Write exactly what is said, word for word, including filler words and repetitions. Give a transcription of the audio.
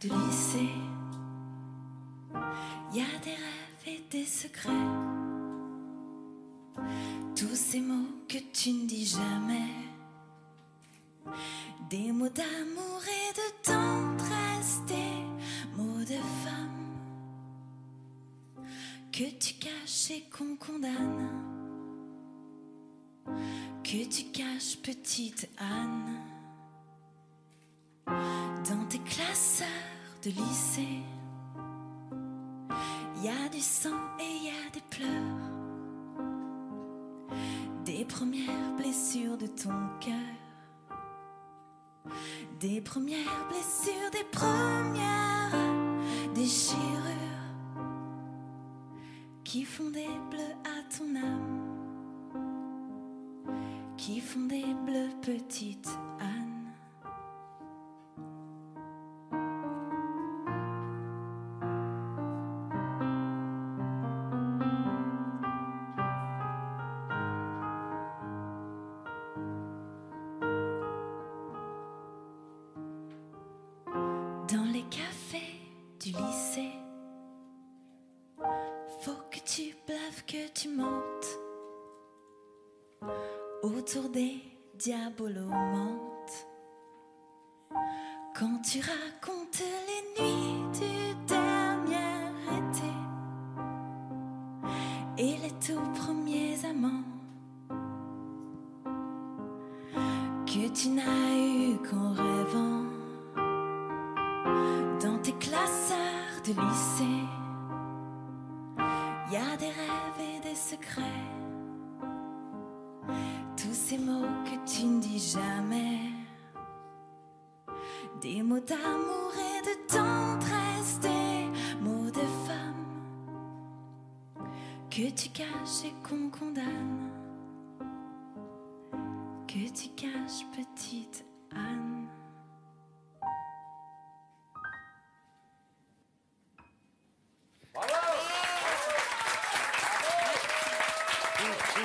de lycée. Y a des rêves et des secrets, tous ces mots que tu ne dis jamais, des mots d'amour et de tendresse, des mots de femme que tu caches et qu'on condamne, que tu caches, petite Anne, dans tes classeurs de lycée. Y a du sang et y a des pleurs, des premières blessures de ton cœur, des premières blessures, des premières déchirures qui font des bleus à ton âme, qui font des bleus, petite Anne. Dans les cafés du lycée, faut que tu bluffes, que tu mentes autour des diabolomantes. Quand tu racontes les nuits du dernier été et les tout premiers amants que tu n'as eu qu'en rêvant. Dans tes classeurs de lycée, y a des rêves et des secrets, tous ces mots que tu ne dis jamais, des mots d'amour et de tendresse, des mots de femme que tu caches et qu'on condamne, que tu caches, petite Anne.